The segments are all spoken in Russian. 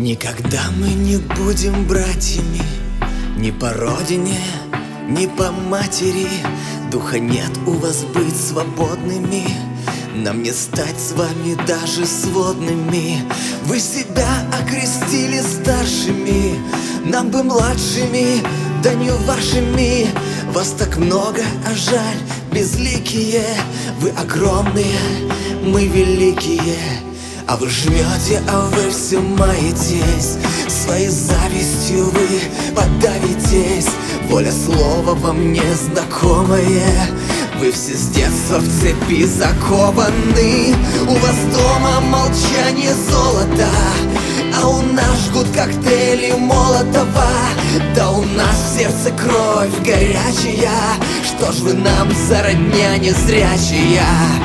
Никогда мы не будем братьями, ни по родине, ни по матери. Духа нет у вас быть свободными, нам не стать с вами даже сводными. Вы себя окрестили старшими, нам бы младшими, да не вашими. Вас так много, а жаль, безликие. Вы огромные, мы великие. А вы жмете, а вы все маетесь, своей завистью вы подавитесь. Воля слова вам незнакомая, вы все с детства в цепи закованы. У вас дома молчание золота, а у нас жгут коктейли Молотова. Да у нас в сердце кровь горячая, что ж вы нам за родня незрячая?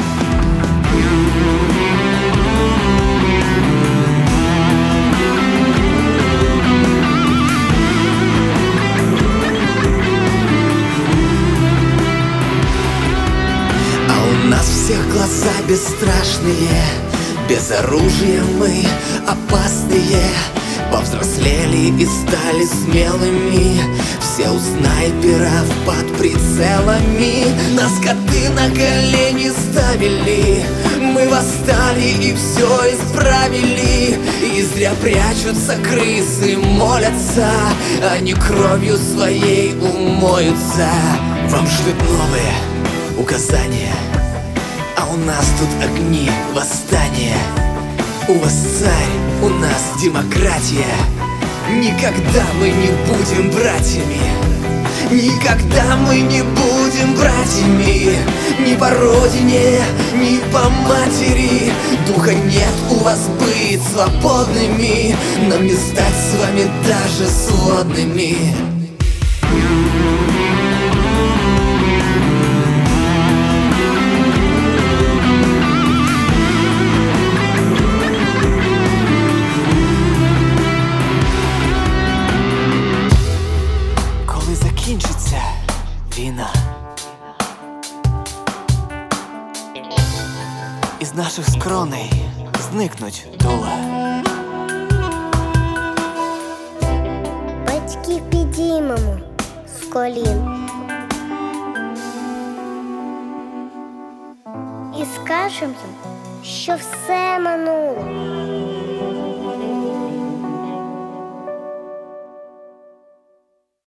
У нас всех глаза бесстрашные, без оружия мы опасные. Повзрослели и стали смелыми, все у снайперов под прицелами. Нас коты на колени ставили, мы восстали и все исправили. И зря прячутся крысы, молятся, они кровью своей умоются. Вам ждут новые указания, а у нас тут огни восстания. У вас царь, у нас демократия. Никогда мы не будем братьями, никогда мы не будем братьями. Ни по родине, ни по матери. Духа нет у вас быть свободными, нам не стать с вами даже сводными. Закінчиться війна, із наших скроней зникнуть дола. Батьки підіймемо з колін і скажемо їм, що все минуло.